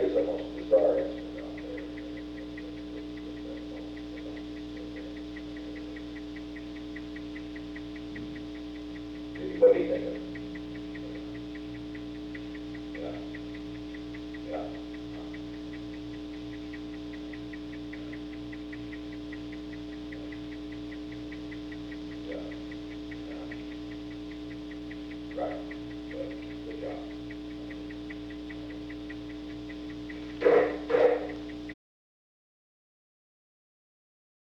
is the most bizarre incident out there. What do you think of it?